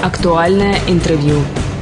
Актуальное интервью.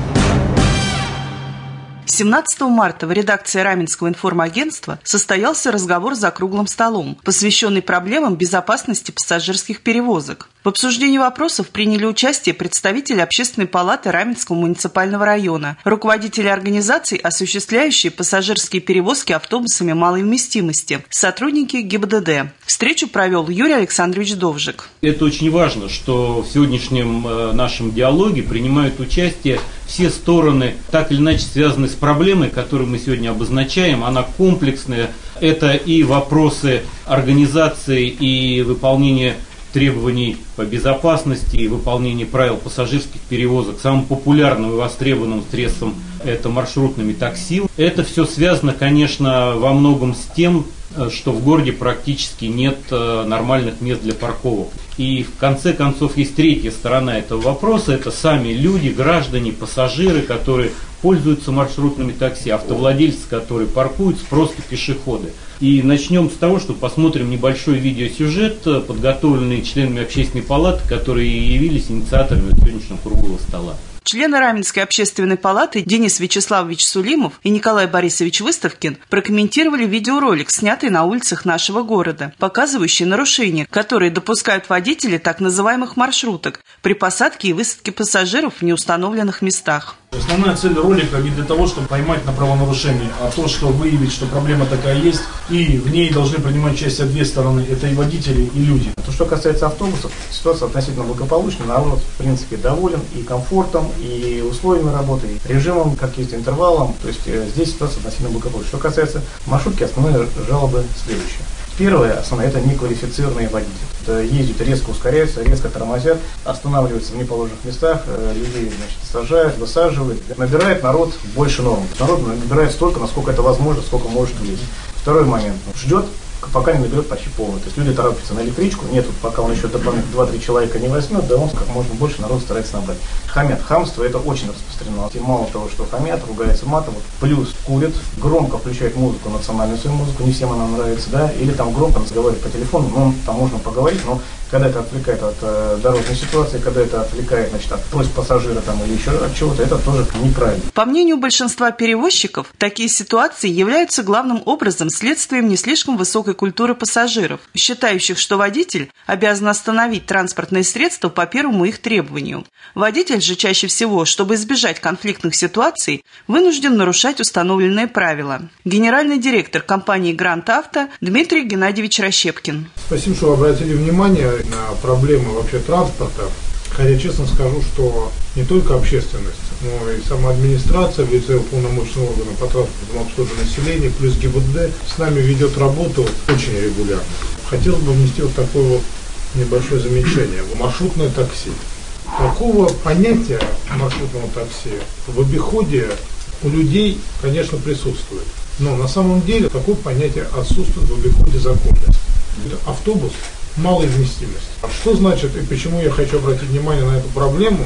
17 марта в редакции Раменского информагентства состоялся разговор за круглым столом, посвященный проблемам безопасности пассажирских перевозок. В обсуждении вопросов приняли участие представители Общественной палаты Раменского муниципального района, руководители организаций, осуществляющие пассажирские перевозки автобусами малой вместимости, сотрудники ГИБДД. Встречу провел Юрий Александрович Довжик. Это очень важно, что в сегодняшнем нашем диалоге принимают участие все стороны, так или иначе связанные с проблемой, которую мы сегодня обозначаем. Она комплексная. Это и вопросы организации и выполнения требований по безопасности и выполнения правил пассажирских перевозок. Самым популярным и востребованным средством это маршрутными такси. Это все связано, конечно, во многом с тем, что в городе практически нет нормальных мест для парковок. И в конце концов есть третья сторона этого вопроса, это сами люди, граждане, пассажиры, которые пользуются маршрутными такси, автовладельцы, которые паркуются, просто пешеходы. И начнем с того, что посмотрим небольшой видеосюжет, подготовленный членами Общественной палаты, которые явились инициаторами сегодняшнего круглого стола. Члены Раменской общественной палаты Денис Вячеславович Сулимов и Николай Борисович Выставкин прокомментировали видеоролик, снятый на улицах нашего города, показывающий нарушения, которые допускают водители так называемых маршруток при посадке и высадке пассажиров в неустановленных местах. Основная цель ролика не для того, чтобы поймать на правонарушение, а то, что выявить, что проблема такая есть, и в ней должны принимать участие две стороны, это и водители, и люди. Что касается автобусов, ситуация относительно благополучная, народ в принципе доволен и комфортом, и условиями работы, и режимом, как есть интервалом, то есть здесь ситуация относительно благополучная. Что касается маршрутки, основные жалобы следующие. Первое, основное, это неквалифицированные водители. Это ездят, резко ускоряются, резко тормозят, останавливаются в неположенных местах, людей, сажают, высаживают. Набирает народ больше норм. Народ набирает столько, насколько это возможно, сколько может влезть. Второй момент. Ждет, пока не наберет почти полный. То есть люди торопятся на электричку, нет, пока он еще дополнительно 2-3 человека не возьмет, да он как можно больше народ старается набрать. Хамят. Хамство это очень распространено. И мало того, что хамят, ругаются матом, плюс курят, громко включают музыку, национальную свою музыку, не всем она нравится, да, или там громко разговаривают по телефону, ну, там можно поговорить, но когда это отвлекает от дорожной ситуации, когда это отвлекает, значит, от просьб пассажира там, или еще от чего-то, это тоже неправильно. По мнению большинства перевозчиков, такие ситуации являются главным образом следствием не слишком высокой культуры пассажиров, считающих, что водитель обязан остановить транспортное средство по первому их требованию. Водитель же чаще всего, чтобы избежать конфликтных ситуаций, вынужден нарушать установленные правила. Генеральный директор компании «Гранд Авто» Дмитрий Геннадьевич Рощепкин. Спасибо, что обратили внимание на проблемы вообще транспорта. Хотя честно скажу, что не только общественность, но и сама администрация в лице уполномоченного органа по транспортному обслуживанию населения, плюс ГИБДД с нами ведет работу очень регулярно. Хотелось бы внести вот такое вот небольшое замечание. Маршрутное такси. Такого понятия маршрутного такси в обиходе у людей, конечно, присутствует. Но на самом деле такое понятие отсутствует в обиходе законности. Автобус малой вместимости. Что значит и почему я хочу обратить внимание на эту проблему?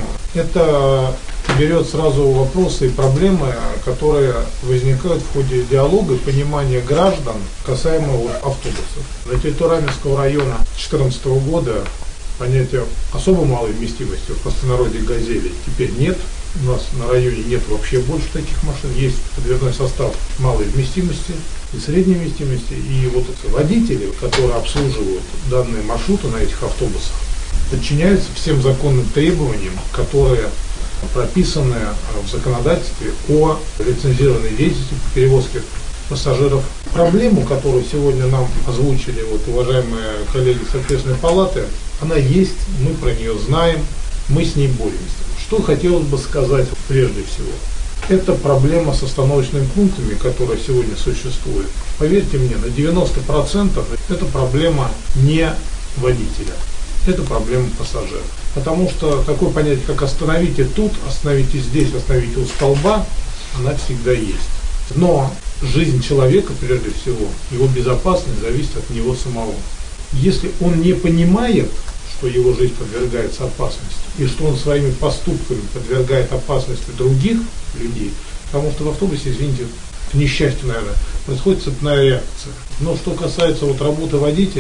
Это берет сразу вопросы и проблемы, которые возникают в ходе диалога и понимания граждан касаемо автобусов. На территории Раменского района 2014 года понятия особо малой вместимости, в простонародье «газели», теперь нет. У нас на районе нет вообще больше таких машин. Есть подвижной состав малой вместимости и средней вместимости. И вот эти водители, которые обслуживают данные маршруты на этих автобусах, подчиняются всем законным требованиям, которые прописаны в законодательстве о лицензированной деятельности по перевозке пассажиров. Проблему, которую сегодня нам озвучили уважаемые коллеги с Общественной палаты, она есть, мы про нее знаем, мы с ней боремся. Что хотелось бы сказать прежде всего? Это проблема с остановочными пунктами, которая сегодня существует. Поверьте мне, на 90% это проблема не водителя, это проблема пассажира. Потому что такое понятие, как остановите тут, остановите здесь, остановите у столба, она всегда есть. Но жизнь человека, прежде всего, его безопасность зависит от него самого. Если он не понимает, что его жизнь подвергается опасности, и что он своими поступками подвергает опасности других людей, потому что в автобусе, извините, к несчастью, наверное, происходит цепная реакция. Но что касается работы водителя,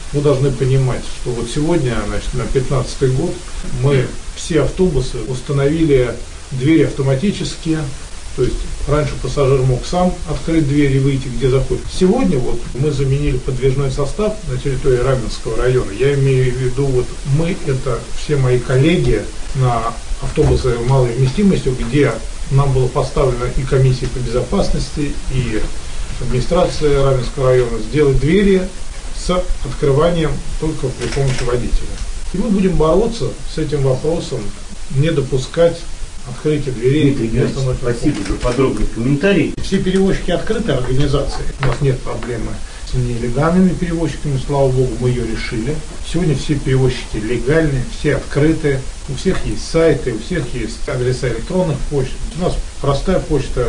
вы должны понимать, что вот сегодня, значит, на 15-й год мы все автобусы установили двери автоматические. То есть раньше пассажир мог сам открыть дверь и выйти, где захочет. Сегодня вот мы заменили подвижной состав на территории Раменского района. Я имею в виду, вот мы, это все мои коллеги на автобусы малой вместимостью, где нам было поставлено и комиссия по безопасности, и администрация Раменского района сделать двери с открыванием только при помощи водителя. И мы будем бороться с этим вопросом, не допускать открытие дверей. Дмитрий Георгиевич, спасибо за подробный комментарий. Все перевозчики открытые организации, у нас нет проблемы с нелегальными перевозчиками, слава богу, мы ее решили. Сегодня все перевозчики легальные, все открытые, у всех есть сайты, у всех есть адреса электронных почт. У нас простая почта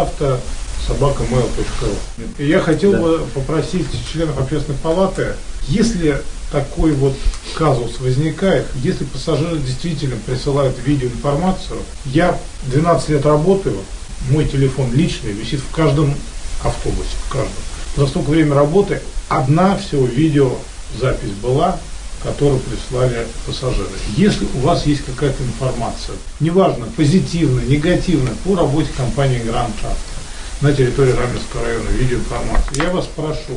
grantavto@mail.ru. И я хотел бы попросить членов общественной палаты, если такой вот казус возникает, если пассажиры действительно присылают видеоинформацию, я 12 лет работаю, мой телефон личный висит в каждом автобусе, в каждом. За столько времени работы одна всего видеозапись была, которую прислали пассажиры. Если у вас есть какая-то информация, неважно, позитивная, негативная, по работе компании Грант Авто на территории Раменского района, видеоинформацию, я вас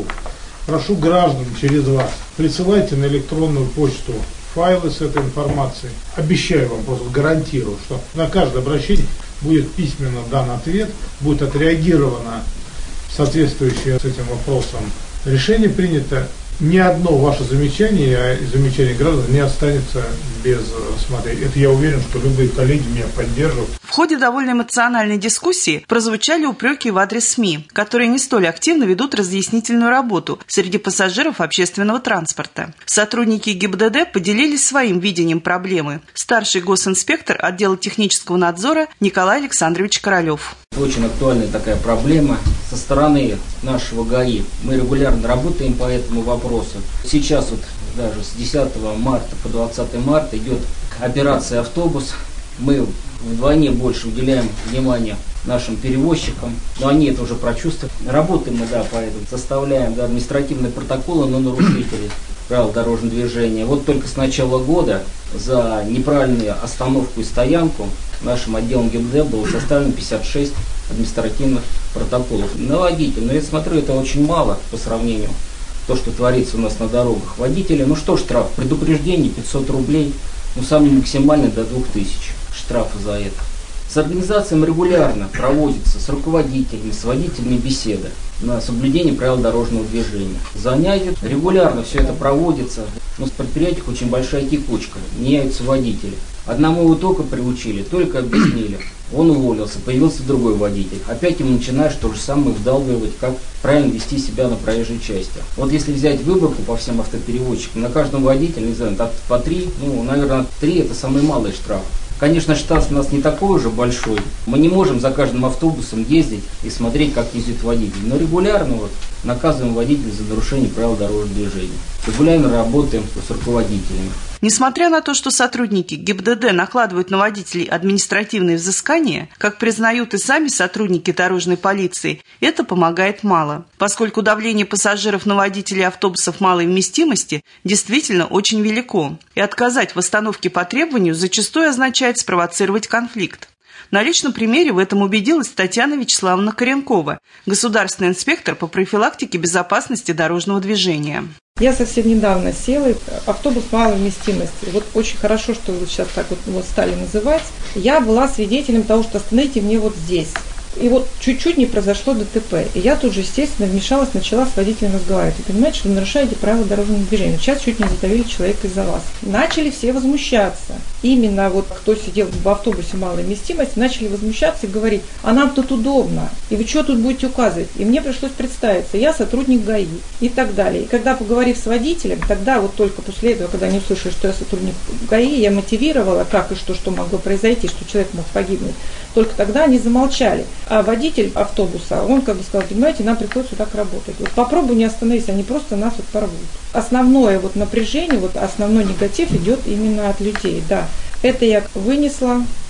прошу граждан через вас, присылайте на электронную почту файлы с этой информацией. Обещаю вам, просто гарантирую, что на каждое обращение будет письменно дан ответ, будет отреагировано соответствующее с этим вопросом решение принято. Ни одно ваше замечание и замечание граждан не останется без рассмотрения. Это я уверен, что любые коллеги меня поддержат. В ходе довольно эмоциональной дискуссии прозвучали упреки в адрес СМИ, которые не столь активно ведут разъяснительную работу среди пассажиров общественного транспорта. Сотрудники ГИБДД поделились своим видением проблемы. Старший госинспектор отдела технического надзора Николай Александрович Королев. Очень актуальная такая проблема со стороны нашего ГАИ. Мы регулярно работаем по этому вопросу. Сейчас вот даже с 10 марта по 20 марта идет операция «Автобус». Мы вдвойне больше уделяем внимания нашим перевозчикам, но они это уже прочувствуют. Работаем мы, поэтому составляем административные протоколы на нарушителей правил дорожного движения. Вот только с начала года за неправильную остановку и стоянку нашим отделом ГИБДД было составлено 56 административных протоколов на водителя. Но я смотрю, это очень мало по сравнению с то, что творится у нас на дорогах. Водители, что штраф? Предупреждение 500 рублей, самый максимальный до 2000 штрафа за это. С организацией регулярно проводится с руководителями, с водителями беседы на соблюдение правил дорожного движения. Занятия регулярно все это проводится. Но в предприятиях очень большая текучка, меняются водители. Одному его только приучили, только объяснили. Он уволился, появился другой водитель. Опять ему начинаешь то же самое вдалбливать, как правильно вести себя на проезжей части. Вот если взять выборку по всем автоперевозчикам, на каждом водителе, не знаю, по 3, наверное, 3 это самый малый штраф. Конечно, штат у нас не такой уже большой. Мы не можем за каждым автобусом ездить и смотреть, как ездит водитель. Но регулярно наказываем водителя за нарушение правил дорожного движения. Регулярно работаем с руководителями. Несмотря на то, что сотрудники ГИБДД накладывают на водителей административные взыскания, как признают и сами сотрудники дорожной полиции, это помогает мало, поскольку давление пассажиров на водителей автобусов малой вместимости действительно очень велико, и отказать в остановке по требованию зачастую означает спровоцировать конфликт. На личном примере в этом убедилась Татьяна Вячеславовна Коренкова, государственный инспектор по профилактике безопасности дорожного движения. Я совсем недавно села, автобус малой вместимости. Вот очень хорошо, что вы сейчас так вот стали называть. Я была свидетелем того, что остановите мне вот здесь. И вот чуть-чуть не произошло ДТП. И я тут же, естественно, вмешалась, начала с водителем разговаривать. Вы понимаете, что вы нарушаете правила дорожного движения. Сейчас чуть не задавили человека из-за вас. Начали все возмущаться. Именно кто сидел в автобусе малой вместимости, начали возмущаться и говорить, а нам тут удобно. И вы что тут будете указывать? И мне пришлось представиться, я сотрудник ГАИ и так далее. И когда, поговорив с водителем, тогда только после этого, когда они услышали, что я сотрудник ГАИ, я мотивировала, как и что могло произойти, что человек мог погибнуть. Только тогда они замолчали. А водитель автобуса, он сказал, понимаете, нам приходится так работать. Попробуй не остановись, они просто нас порвут. Основное напряжение, основной негатив идет именно от людей, да. Это я вынесла,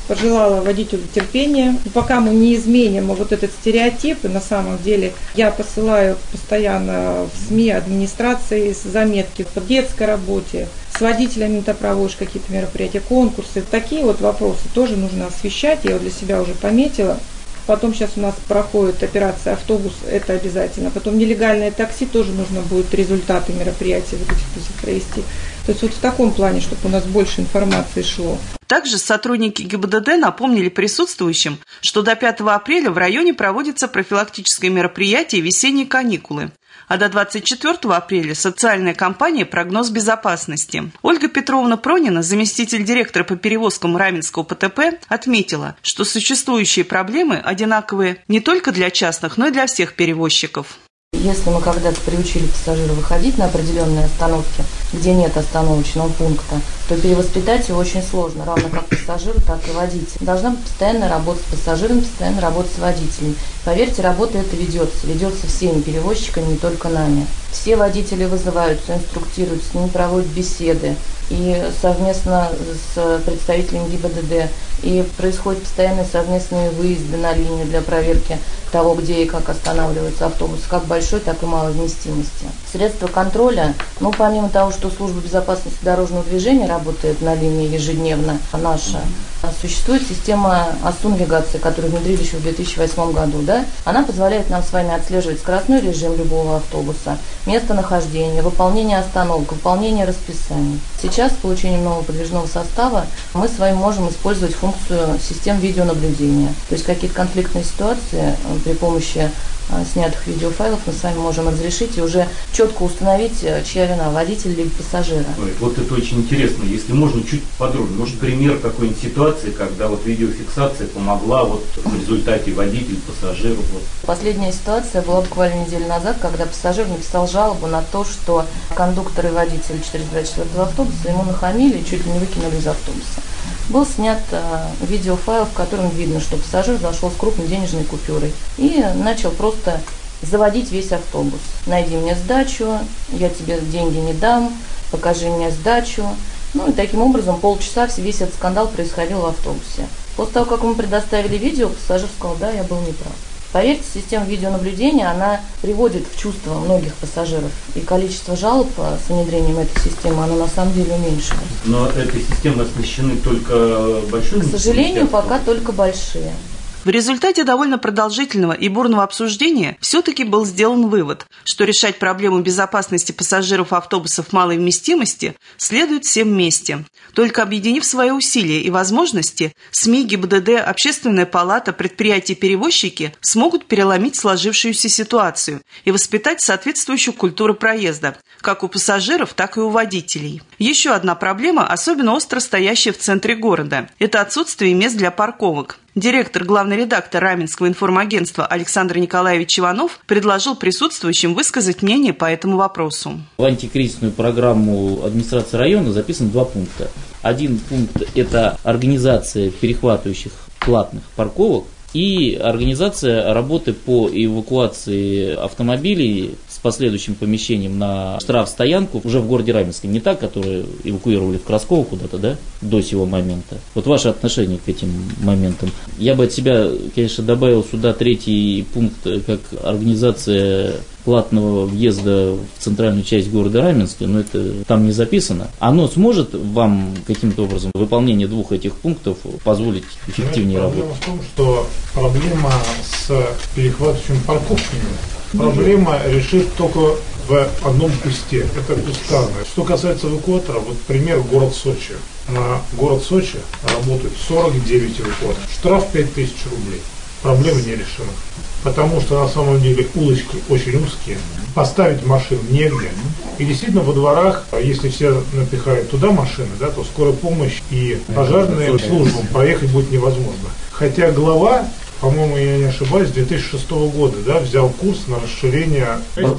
пожелала водителю терпения. И пока мы не изменим вот этот стереотип, и на самом деле я посылаю постоянно в СМИ администрации заметки по детской работе, с водителями ты проводишь какие-то мероприятия, конкурсы. Такие вот вопросы тоже нужно освещать. Я для себя уже пометила. Потом сейчас у нас проходит операция «Автобус», это обязательно. Потом нелегальное такси, тоже нужно будет результаты мероприятий вот этих провести. То есть вот в таком плане, чтобы у нас больше информации шло. Также сотрудники ГИБДД напомнили присутствующим, что до 5 апреля в районе проводится профилактическое мероприятие «Весенние каникулы», а до 24 апреля социальная кампания «Прогноз безопасности». Ольга Петровна Пронина, заместитель директора по перевозкам Раменского ПТП, отметила, что существующие проблемы одинаковые не только для частных, но и для всех перевозчиков. Если мы когда-то приучили пассажира выходить на определенные остановки, где нет остановочного пункта, то перевоспитать его очень сложно, равно как пассажиру, так и водителю. Должна быть постоянная работа с пассажиром, постоянная работа с водителем. Поверьте, работа эта ведется всеми перевозчиками, не только нами. Все водители вызываются, инструктируются, с ними проводят беседы, и совместно с представителями ГИБДД, и происходят постоянные совместные выезды на линию для проверки того, где и как останавливаются автобусы, как большой, так и малой вместимости. Средства контроля, помимо того, что служба безопасности дорожного движения работает на линии ежедневно, наша, существует система АСУ-навигации, которую внедрили еще в 2008 году. Да? Она позволяет нам с вами отслеживать скоростной режим любого автобуса, местонахождение, выполнение остановок, выполнение расписаний. Сейчас с получением нового подвижного состава мы с вами можем использовать функцию систем видеонаблюдения. То есть какие-то конфликтные ситуации при помощи снятых видеофайлов мы с вами можем разрешить и уже четко установить, чья вина, водитель или пассажира. Вот это очень интересно. Если можно, чуть подробнее. Может, пример какой-нибудь ситуации, когда вот видеофиксация помогла вот в результате водитель, пассажир. Вот. Последняя ситуация была буквально неделю назад, когда пассажир написал жалобу на то, что кондуктор и водитель 424 автобуса ему нахамили и чуть ли не выкинули из автобуса. Был снят видеофайл, в котором видно, что пассажир зашел с крупной денежной купюрой и начал просто заводить весь автобус. Найди мне сдачу, я тебе деньги не дам, покажи мне сдачу. И таким образом полчаса весь этот скандал происходил в автобусе. После того, как мы предоставили видео, пассажир сказал: да, я был неправ. Поверьте, система видеонаблюдения, она приводит в чувство многих пассажиров. И количество жалоб с внедрением этой системы, оно на самом деле уменьшилось. Но этой системой оснащены только большие? К сожалению, пока только большие. В результате довольно продолжительного и бурного обсуждения все-таки был сделан вывод, что решать проблему безопасности пассажиров автобусов малой вместимости следует всем вместе. Только объединив свои усилия и возможности, СМИ, ГИБДД, Общественная палата, предприятия-перевозчики смогут переломить сложившуюся ситуацию и воспитать соответствующую культуру проезда, как у пассажиров, так и у водителей. Еще одна проблема, особенно остро стоящая в центре города – это отсутствие мест для парковок. Директор, главный редактор Раменского информагентства Александр Николаевич Иванов предложил присутствующим высказать мнение по этому вопросу. В антикризисную программу администрации района записано 2 пункта. Один пункт – это организация перехватывающих платных парковок и организация работы по эвакуации автомобилей с последующим помещением на штрафстоянку уже в городе Раменском. Не та, которую эвакуировали в Красково куда-то, да, до сего момента. Вот ваше отношение к этим моментам. Я бы от себя, конечно, добавил сюда 3-й пункт, как организация платного въезда в центральную часть города Раменска, но это там не записано. Оно сможет вам каким-то образом выполнение 2 этих пунктов позволить эффективнее работать? Проблема в том, что проблема с перехватывающими парковками, проблема решит только в одном кусте. Это кустарное. Что касается эвакуатора, вот пример город Сочи. На город Сочи работают 49 эвакуаторов. Штраф 5000 рублей. Проблема не решена. Потому что на самом деле улочки очень узкие, поставить машин негде. И действительно во дворах, если все напихают туда машины, да, то скорая помощь и пожарные службы проехать будет невозможно. Хотя глава, по-моему, я не ошибаюсь, с 2006 года, да, взял курс на расширение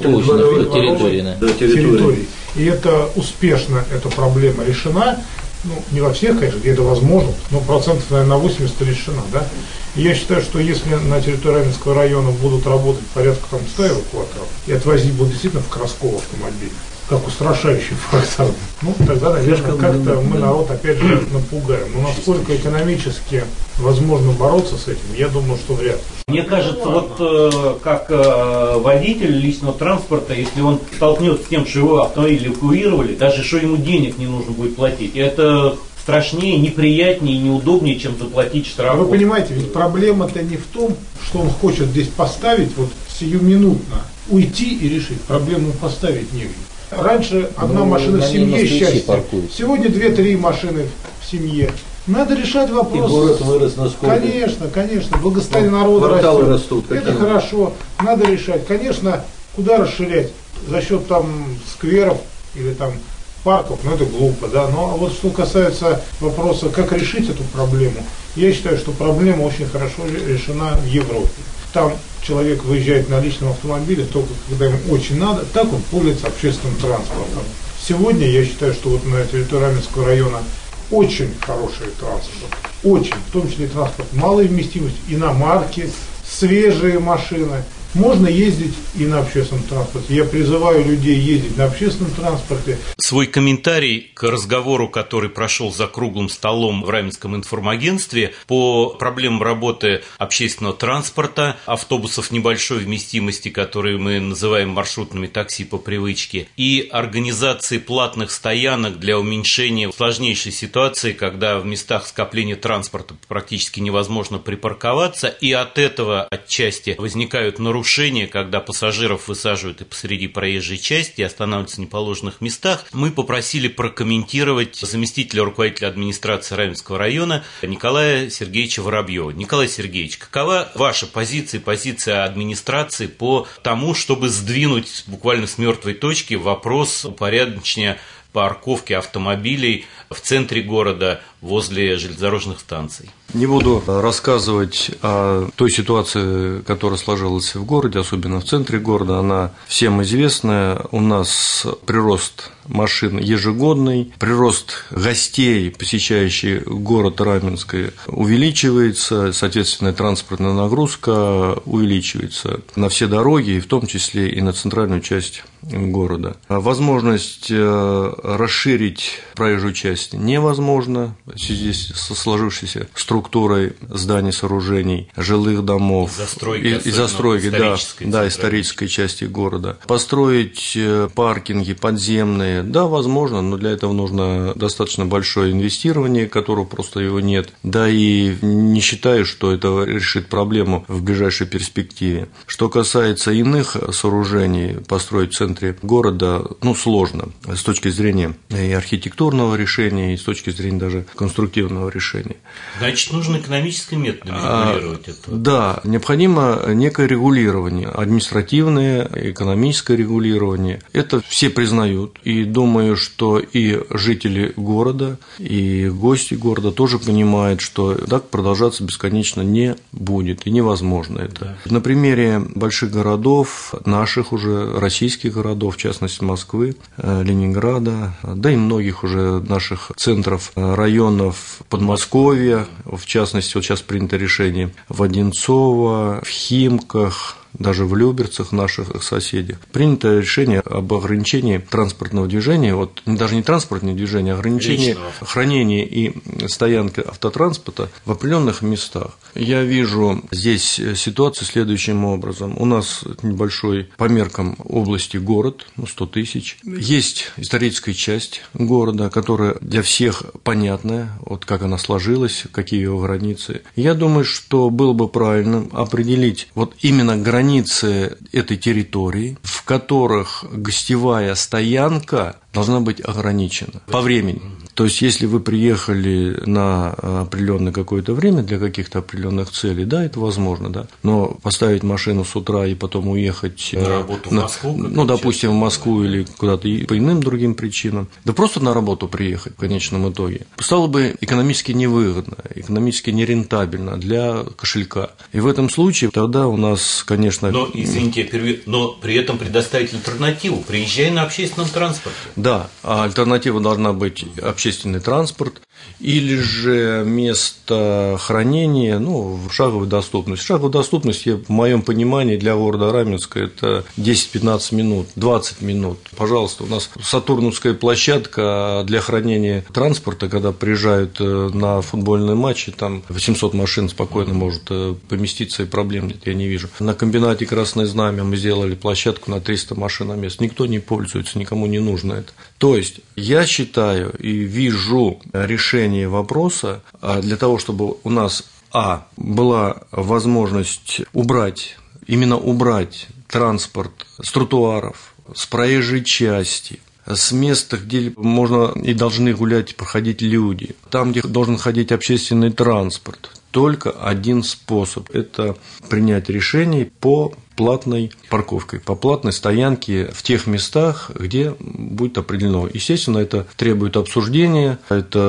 территорий. И это успешно, эта проблема решена. Не во всех, конечно, где это возможно, но процентов, наверное, на 80 решена, да. И я считаю, что если на территории Раменского района будут работать порядка 100 эвакуаторов и отвозить будут действительно в Красково автомобиль, как устрашающий фактор, ну, тогда, наверное, как-то мы народ, опять же, напугаем. Но насколько экономически возможно бороться с этим, я думаю, что вряд ли. Мне кажется, вот как водитель личного транспорта, если он столкнется с тем, что его автомобиль эвакуировали, даже что ему денег не нужно будет платить, это страшнее, неприятнее и неудобнее, чем заплатить штраф. Вы понимаете, ведь проблема-то не в том, что он хочет здесь поставить вот сиюминутно, уйти и решить. Проблему поставить негде. Раньше одна машина в семье счастье. Сегодня 2-3 машины в семье. Надо решать вопрос. И город вырос насколько? Конечно. Благосостояние народа растет. Это хорошо. Надо решать. Конечно, куда расширять? За счет там скверов или там парков, это глупо, да. Но вот что касается вопроса, как решить эту проблему, я считаю, что проблема очень хорошо решена в Европе. Там человек выезжает на личном автомобиле только когда ему очень надо, так он пользуется общественным транспортом. Сегодня я считаю, что вот на территории Раменского района очень хороший транспорт, очень, в том числе транспорт малой вместимости, иномарки, свежие машины. Можно ездить и на общественном транспорте. Я призываю людей ездить на общественном транспорте. Свой комментарий к разговору, который прошел за круглым столом в Раменском информагентстве по проблемам работы общественного транспорта, автобусов небольшой вместимости, которые мы называем маршрутными такси по привычке, и организации платных стоянок для уменьшения сложнейшей ситуации, когда в местах скопления транспорта практически невозможно припарковаться, и от этого отчасти возникают нарушения, когда пассажиров высаживают и посреди проезжей части и останавливаются в неположенных местах, мы попросили прокомментировать заместителя руководителя администрации Раменского района Николая Сергеевича Воробьева. Николай Сергеевич, какова ваша позиция, позиция администрации по тому, чтобы сдвинуть буквально с мертвой точки вопрос упорядочения парковки автомобилей в центре города возле железнодорожных станций? Не буду рассказывать о той ситуации, которая сложилась в городе, особенно в центре города. Она всем известная. У нас прирост машин ежегодный, прирост гостей, посещающих город Раменский, увеличивается, соответственно, транспортная нагрузка увеличивается на все дороги, и в том числе и на центральную часть города. Возможность расширить проезжую часть невозможно в связи со сложившейся структурой зданий, сооружений, жилых домов и застройки исторической части города. Построить паркинги подземные, да, возможно, но для этого нужно достаточно большое инвестирование, которого просто его нет. Да и не считаю, что это решит проблему в ближайшей перспективе. Что касается иных сооружений, построить в центре города, сложно с точки зрения и архитектурного решения, и с точки зрения даже конструктивного решения. Значит, нужно экономическим методом регулировать это? Да, необходимо некое регулирование, административное, экономическое регулирование. Это все признают, и думаю, что и жители города, и гости города тоже понимают, что так продолжаться бесконечно не будет, и невозможно это. Да. На примере больших городов, наших уже российских городов, в частности Москвы, Ленинграда, да и многих уже наших центров, районов Подмосковья, в частности, вот сейчас принято решение в Одинцово, в Химках, даже в Люберцах, наших соседей, принято решение об ограничении транспортного движения, вот даже не транспортное движение, а ограничение хранения и стоянки автотранспорта в определенных местах. Я вижу здесь ситуацию следующим образом. У нас небольшой по меркам области город, 100 тысяч. Есть историческая часть города, которая для всех понятная, вот как она сложилась, какие ее границы. Я думаю, что было бы правильно определить вот именно границы этой территории, в которых гостевая стоянка должна быть ограничена по времени. То есть, если вы приехали на определенное какое-то время для каких-то определенных целей, да, это возможно, да. Но поставить машину с утра и потом уехать на работу в Москву, допустим, в Москву или куда-то по иным другим причинам, да просто на работу приехать в конечном итоге, стало бы экономически невыгодно, экономически нерентабельно для кошелька. И в этом случае тогда у нас, конечно... Но, извините, но при этом предоставить альтернативу. Приезжай на общественном транспорте. Да, а альтернатива должна быть общественный транспорт. или же место хранения, в шаговой доступности. Шаговая доступность, в моем понимании, для города Раменска это 10-15 минут, 20 минут. Пожалуйста, у нас Сатурновская площадка для хранения транспорта, когда приезжают на футбольные матчи, там 800 машин спокойно может поместиться, и проблем нет, я не вижу. На комбинате «Красное Знамя» мы сделали площадку на 300 машин на место. Никто не пользуется, никому не нужно это. То есть, я считаю и вижу решение вопроса для того, чтобы у нас была возможность убрать транспорт с тротуаров, с проезжей части, с места, где можно и должны гулять и проходить люди, там, где должен ходить общественный транспорт. Только один способ – это принять решение по платной парковке, по платной стоянке в тех местах, где будет определено. Естественно, это требует обсуждения,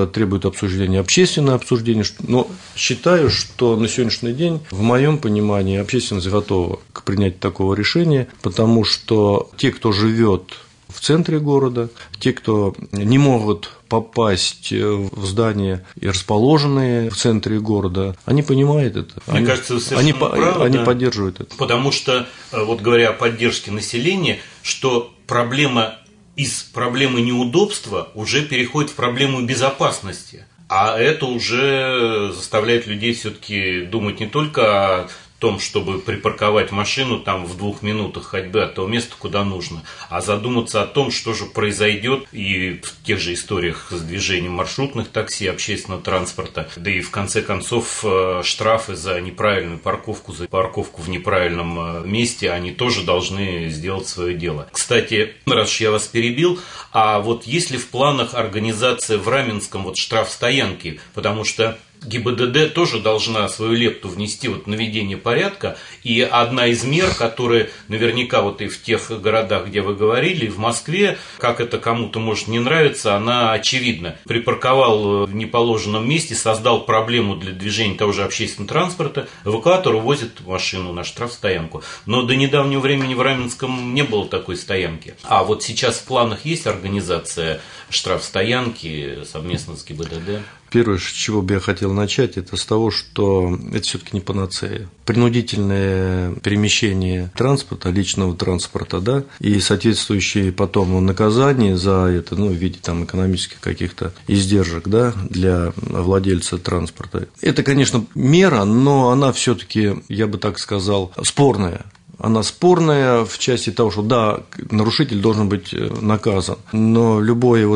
общественное обсуждение, но считаю, что на сегодняшний день, в моем понимании, общественность готова к принятию такого решения, потому что те, кто живет в центре города, те, кто не могут попасть в здания, расположенные в центре города, они понимают это. Мне кажется, вы совершенно правы, они поддерживают это. Потому что, вот говоря о поддержке населения, что проблема из проблемы неудобства уже переходит в проблему безопасности. А это уже заставляет людей все-таки думать не только о том, чтобы припарковать машину там в 2 минутах ходьбы от того места, куда нужно, а задуматься о том, что же произойдет и в тех же историях с движением маршрутных такси, общественного транспорта, да и в конце концов штрафы за неправильную парковку, за парковку в неправильном месте, они тоже должны сделать свое дело. Кстати, раз уж я вас перебил, а вот есть ли в планах организация в Раменском штрафстоянки, потому что ГИБДД тоже должна свою лепту внести в наведение порядка, и одна из мер, которая наверняка и в тех городах, где вы говорили, в Москве, как это кому-то может не нравиться, она очевидна. Припарковал в неположенном месте, создал проблему для движения того же общественного транспорта, эвакуатор увозит машину на штрафстоянку. Но до недавнего времени в Раменском не было такой стоянки. А вот сейчас в планах есть организация штрафстоянки совместно с ГИБДД? Первое, с чего бы я хотел начать, это с того, что это все-таки не панацея. Принудительное перемещение транспорта, личного транспорта, и соответствующие потом наказания за это, в виде экономических каких-то издержек, для владельца транспорта. Это, конечно, мера, но она все-таки, я бы так сказал, спорная. Она спорная в части того, что нарушитель должен быть наказан, но любое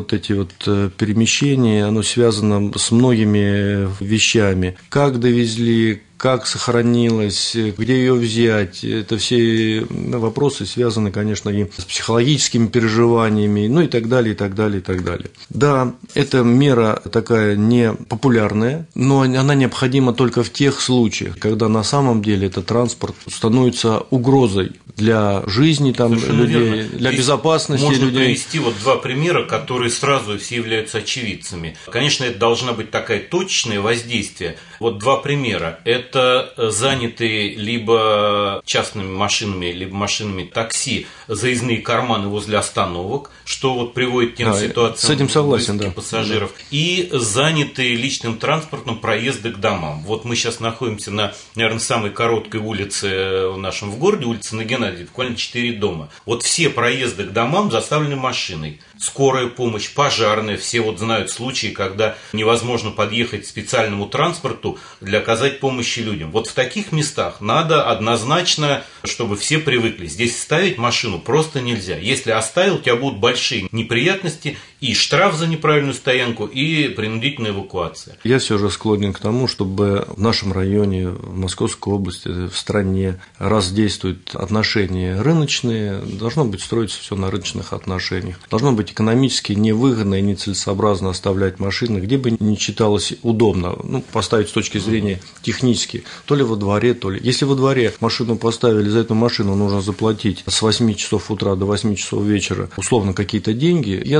перемещение, оно связано с многими вещами. Как довезли, как сохранилось, где ее взять, это все вопросы связаны, конечно, и с психологическими переживаниями, и так далее, и так далее, и так далее. Да, эта мера такая не популярная, но она необходима только в тех случаях, когда на самом деле этот транспорт становится угрозой для жизни людей, для безопасности можно людей. Можно привести 2 примера, которые сразу все являются очевидцами. Конечно, это должна быть такая точное воздействие. 2 примера. Это занятые либо частными машинами, либо машинами такси заездные карманы возле остановок, что приводит к тем ситуациям с этим согласен, пассажиров. И занятые личным транспортом проезды к домам. Мы сейчас находимся на, наверное, самой короткой улице в нашем городе, улица на Геннадия, буквально 4 дома. Все проезды к домам заставлены машиной. Скорая помощь, пожарная, все знают случаи, когда невозможно подъехать к специальному транспорту для оказать помощи людям. В таких местах надо однозначно, чтобы все привыкли. Здесь ставить машину просто нельзя. Если оставил, у тебя будут большие неприятности, и штраф за неправильную стоянку, и принудительная эвакуация. Я все же склонен к тому, чтобы в нашем районе, в Московской области, в стране, раз действуют отношения рыночные, должно быть строиться все на рыночных отношениях. Должно быть экономически невыгодно и нецелесообразно оставлять машины, где бы не считалось удобно, поставить с точки зрения технически, то ли во дворе, то ли. Если во дворе машину поставили, за эту машину нужно заплатить с 8 часов утра до 8 часов вечера условно какие-то деньги, я думаю, что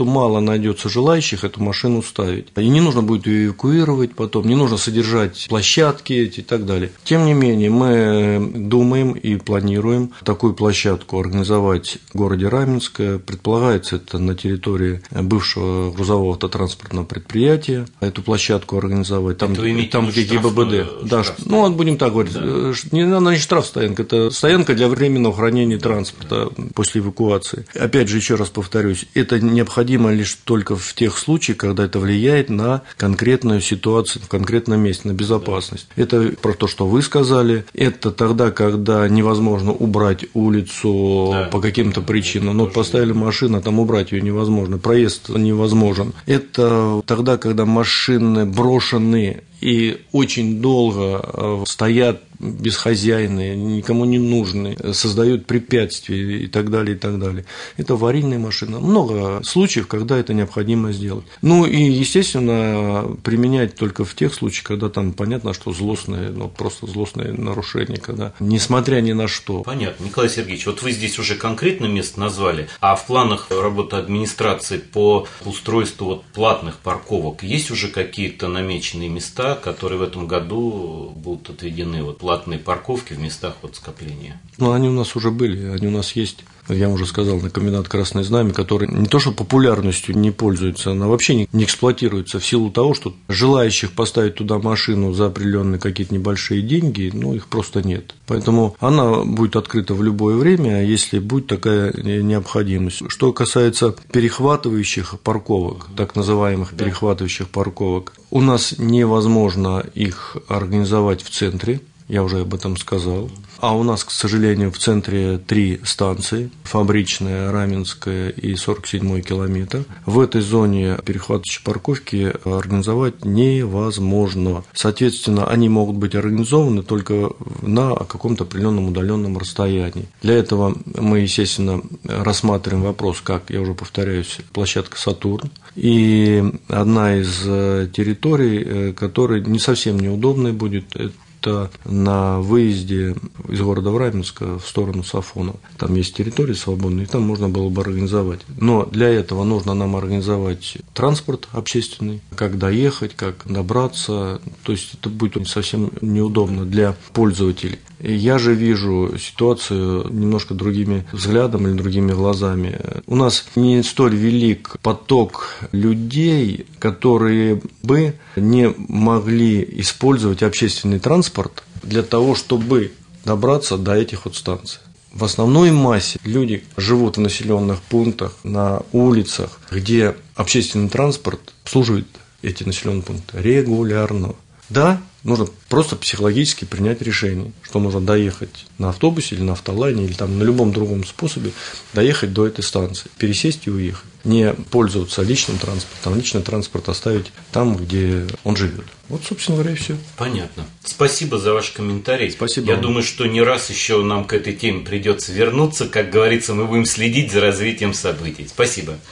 мало найдется желающих эту машину ставить. И не нужно будет ее эвакуировать потом, не нужно содержать площадки эти и так далее. Тем не менее, мы думаем и планируем такую площадку организовать в городе Раменское. Предполагается это на территории бывшего грузового автотранспортного предприятия. Эту площадку организовать. Там где ГИБДД. Да, ну, будем так говорить. Она не штрафстоянка, это стоянка для временного хранения транспорта после эвакуации. Опять же, еще раз повторюсь, это необходимо лишь только в тех случаях, когда это влияет на конкретную ситуацию в конкретном месте, на безопасность. Это про то, что вы сказали. Это тогда, когда невозможно убрать улицу по каким-то причинам. Но поставили машину, а там убрать ее невозможно, проезд невозможен. Это тогда, когда машины брошены и очень долго стоят бесхозяйные, никому не нужны, создают препятствия и так далее, и так далее. Это аварийная машина. Много случаев, когда это необходимо сделать. Ну и, естественно, применять только в тех случаях, когда там понятно, что злостное, просто злостное нарушение, когда несмотря ни на что. Понятно. Николай Сергеевич, вот вы здесь уже конкретно место назвали, а в планах работы администрации по устройству платных парковок есть уже какие-то намеченные места, которые в этом году будут отведены платные парковки в местах скопления? Ну, они у нас уже были, они у нас есть. Я уже сказал, на комбинат «Красное Знамя», который не то что популярностью не пользуется, она вообще не эксплуатируется в силу того, что желающих поставить туда машину за определенные какие-то небольшие деньги, их просто нет. Поэтому она будет открыта в любое время, если будет такая необходимость. Что касается перехватывающих парковок, так называемых перехватывающих парковок, у нас невозможно их организовать в центре. Я уже об этом сказал. А у нас, к сожалению, в центре 3 станции: Фабричная, Раменская и 47-й километр. В этой зоне перехватывающие парковки организовать невозможно. Соответственно, они могут быть организованы только на каком-то определенном удаленном расстоянии. Для этого мы, естественно, рассматриваем вопрос, как, я уже повторяюсь, площадка «Сатурн». И одна из территорий, которая не совсем неудобной будет, это на выезде из города Раменска в сторону Сафона. Там есть территории свободные, и там можно было бы организовать. Но для этого нужно нам организовать транспорт общественный, как доехать, как добраться. То есть это будет совсем неудобно для пользователей. Я же вижу ситуацию немножко другими взглядами или другими глазами. У нас не столь велик поток людей, которые бы не могли использовать общественный транспорт для того, чтобы добраться до этих станций. В основной массе люди живут в населенных пунктах, на улицах, где общественный транспорт обслуживает эти населенные пункты регулярно. Да, нужно просто психологически принять решение, что нужно доехать на автобусе или на автолайне, или на любом другом способе доехать до этой станции, пересесть и уехать. Не пользоваться личным транспортом, личный транспорт оставить там, где он живет. Вот, собственно говоря, и все. Понятно. Спасибо за ваш комментарий. Спасибо. Я думаю, что не раз еще нам к этой теме придется вернуться. Как говорится, мы будем следить за развитием событий. Спасибо.